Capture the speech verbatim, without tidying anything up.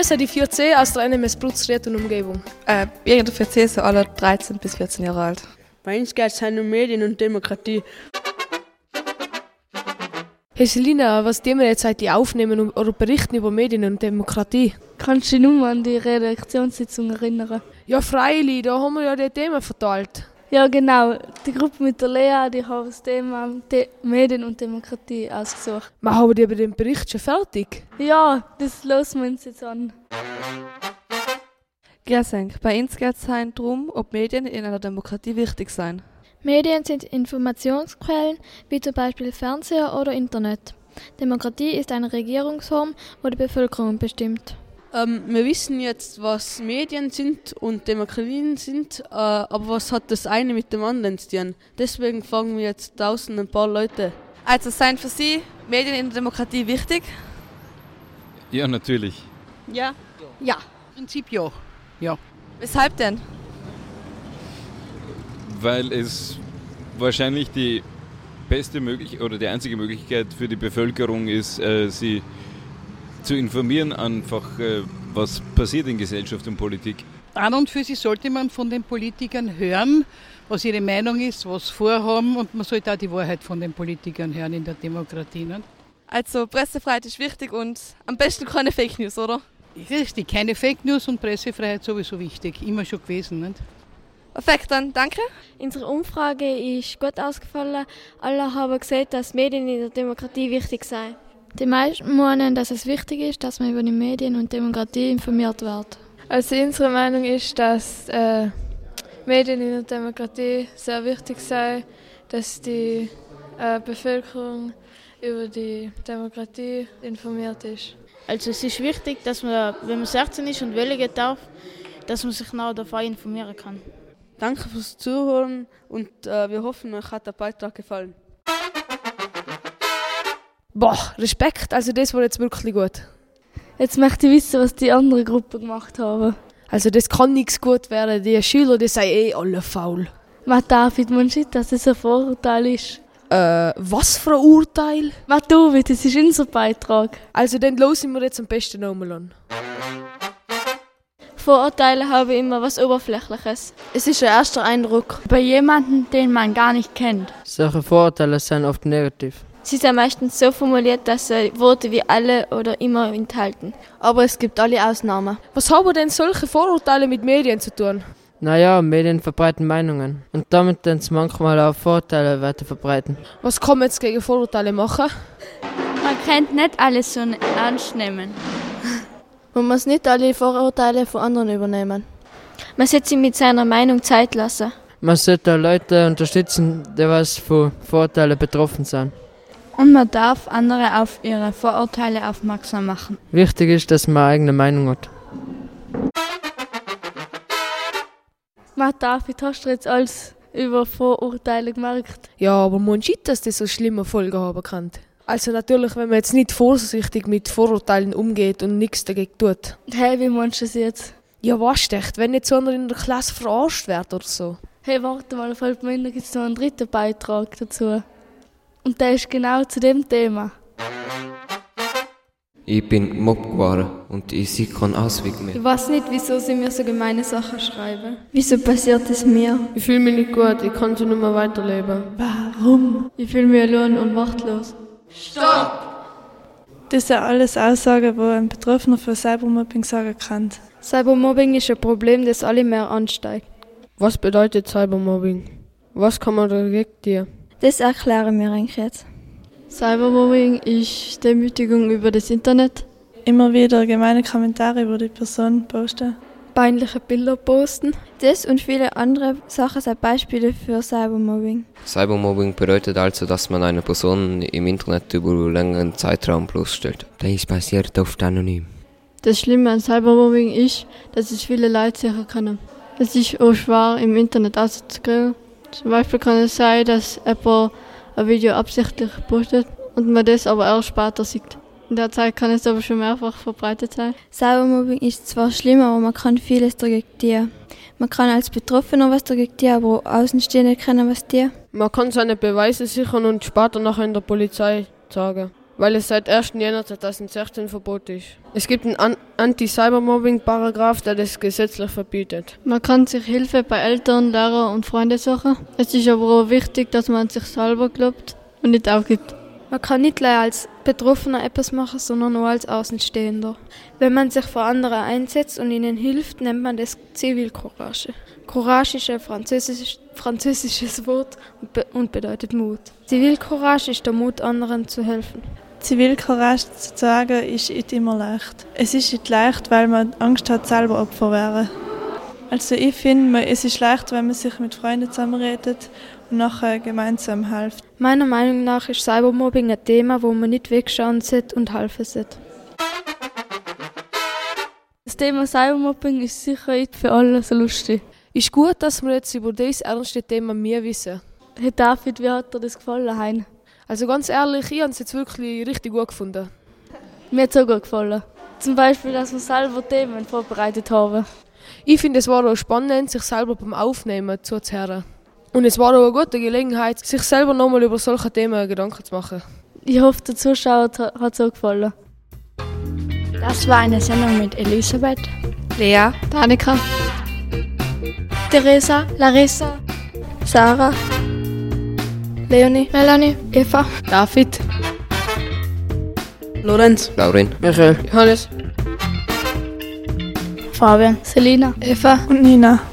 Wir sind die vier C aus der N M S Brutzried und Umgebung. Äh, wir der vier C sind alle dreizehn bis vierzehn Jahre alt. Bei uns geht es um Medien und Demokratie. Hey Selina, was die wir jetzt heute aufnehmen oder berichten über Medien und Demokratie? Kannst du dich nur an die Redaktionssitzung erinnern? Ja, freilich, da haben wir ja die Themen verteilt. Ja, genau. Die Gruppe mit der Lea, die haben das Thema De- Medien und Demokratie ausgesucht. Wir haben die bei dem Bericht schon fertig. Ja, das hören wir uns jetzt an. Grüße, bei uns geht es darum, ob Medien in einer Demokratie wichtig sind. Medien sind Informationsquellen, wie zum Beispiel Fernseher oder Internet. Demokratie ist eine Regierungsform, wo die Bevölkerung bestimmt. Ähm, wir wissen jetzt, was Medien sind und Demokratien sind, äh, aber was hat das eine mit dem anderen zu tun? Deswegen fragen wir jetzt tausend ein paar Leute. Also seien für Sie Medien in der Demokratie wichtig? Ja, natürlich. Ja. Ja. Im Prinzip ja. Ja. Weshalb denn? Weil es wahrscheinlich die beste Möglichkeit oder die einzige Möglichkeit für die Bevölkerung ist, äh, sie zu informieren, einfach äh, was passiert in Gesellschaft und Politik. An und für sich sollte man von den Politikern hören, was ihre Meinung ist, was sie vorhaben, und man sollte auch die Wahrheit von den Politikern hören in der Demokratie. Nicht? Also Pressefreiheit ist wichtig und am besten keine Fake News, oder? Richtig, keine Fake News und Pressefreiheit sowieso wichtig, immer schon gewesen. Nicht? Perfekt, dann danke. Unsere Umfrage ist gut ausgefallen. Alle haben gesagt, dass Medien in der Demokratie wichtig seien. Die meisten meinen, dass es wichtig ist, dass man über die Medien und Demokratie informiert wird. Also unsere Meinung ist, dass äh, Medien in der Demokratie sehr wichtig seien, dass die äh, Bevölkerung über die Demokratie informiert ist. Also es ist wichtig, dass man, wenn man sechzehn ist und wählen darf, dass man sich genau davon informieren kann. Danke fürs Zuhören und äh, wir hoffen, euch hat der Beitrag gefallen. Boah, Respekt, also das war jetzt wirklich gut. Jetzt möchte ich wissen, was die andere Gruppe gemacht haben. Also das kann nichts gut werden, die Schüler, die sind eh alle faul. Was David, meinst du, dass das ein Vorurteil ist? Äh, was für ein Urteil? Was David, das ist unser Beitrag. Also dann hören wir jetzt am besten nochmal an. Vorurteile haben immer was Oberflächliches. Es ist ein erster Eindruck Bei jemandem, den man gar nicht kennt. Solche Vorurteile sind oft negativ. Sie sind meistens so formuliert, dass sie Worte wie alle oder immer enthalten. Aber es gibt alle Ausnahmen. Was haben denn solche Vorurteile mit Medien zu tun? Naja, Medien verbreiten Meinungen. Und damit dann manchmal auch Vorurteile weiter verbreiten. Was kann man jetzt gegen Vorurteile machen? Man kann nicht alles so ernst nehmen. Man muss nicht alle Vorurteile von anderen übernehmen. Man sollte sich mit seiner Meinung Zeit lassen. Man sollte Leute unterstützen, die was von Vorurteilen betroffen sind. Und man darf andere auf ihre Vorurteile aufmerksam machen. Wichtig ist, dass man eine eigene Meinung hat. Was David, hast du jetzt alles über Vorurteile gemerkt? Ja, aber man sieht, dass das so schlimme Folgen haben kann. Also natürlich, wenn man jetzt nicht vorsichtig mit Vorurteilen umgeht und nichts dagegen tut. Hey, wie meinst du das jetzt? Ja, weißt du echt, wenn nicht so einer in der Klasse verarscht wird oder so. Hey, warte mal, fällt mir, da gibt es noch einen dritten Beitrag dazu. Und der ist genau zu dem Thema. Ich bin gemobbt geworden und ich sehe keinen Ausweg mehr. Ich weiß nicht, wieso sie mir so gemeine Sachen schreiben. Wieso passiert es mir? Ich fühle mich nicht gut, ich kann so nicht mehr weiterleben. Warum? Ich fühle mich allein und machtlos. Stopp! Das sind alles Aussagen, die ein Betroffener von Cybermobbing sagen kann. Cybermobbing ist ein Problem, das alle mehr ansteigt. Was bedeutet Cybermobbing? Was kann man dagegen tun? Das erklären wir eigentlich jetzt. Cybermobbing ist Demütigung über das Internet. Immer wieder gemeine Kommentare über die Person posten. Peinliche Bilder posten. Das und viele andere Sachen sind Beispiele für Cybermobbing. Cybermobbing bedeutet also, dass man eine Person im Internet über einen längeren Zeitraum bloßstellt. Das passiert oft anonym. Das Schlimme an Cybermobbing ist, dass es viele Leute sicher können. Es ist auch schwer, im Internet rauszukriegen. Zum Beispiel kann es sein, dass jemand ein Video absichtlich postet und man das aber erst später sieht. In der Zeit kann es aber schon mehrfach verbreitet sein. Cybermobbing ist zwar schlimm, aber man kann vieles dagegen tun. Man kann als Betroffener was dagegen tun, aber auch Außenstehende können was tun. Man kann seine Beweise sichern und später nachher in der Polizei sagen. weil es seit ersten Januar zweitausendsechzehn verboten ist. Es gibt einen An- Anti-Cybermobbing-Paragraph, der das gesetzlich verbietet. Man kann sich Hilfe bei Eltern, Lehrern und Freunden suchen. Es ist aber auch wichtig, dass man an sich selber glaubt und nicht aufgibt. Man kann nicht nur als Betroffener etwas machen, sondern auch als Außenstehender. Wenn man sich für andere einsetzt und ihnen hilft, nennt man das Zivilcourage. Courage ist ein französisch, französisches Wort und, be- und bedeutet Mut. Zivilcourage ist der Mut, anderen zu helfen. Zivilcourage zu sagen, ist nicht immer leicht. Es ist nicht leicht, weil man Angst hat, selber Opfer wäre. Also ich finde, es ist leicht, wenn man sich mit Freunden zusammenredet und nachher gemeinsam hilft. Meiner Meinung nach ist Cybermobbing ein Thema, wo man nicht wegschauen sollte und helfen sollte. Das Thema Cybermobbing ist sicher nicht für alle so lustig. Ist gut, dass wir jetzt über dieses ernste Thema mehr wissen. Hey David, wie hat dir das gefallen, Hein? Also ganz ehrlich, ich habe es jetzt wirklich richtig gut gefunden. Mir hat es auch gut gefallen. Zum Beispiel, dass wir selber Themen vorbereitet haben. Ich finde, es war auch spannend, sich selber beim Aufnehmen zuzuhören. Und es war auch eine gute Gelegenheit, sich selber nochmal über solche Themen Gedanken zu machen. Ich hoffe, der Zuschauer hat es auch gefallen. Das war eine Sendung mit Elisabeth, Lea, Danica, Teresa, Larissa, Sarah, Leonie, Melanie, Eva, David, Lorenz, Laurin, Michael, Johannes, Fabian, Selina, Eva und Nina.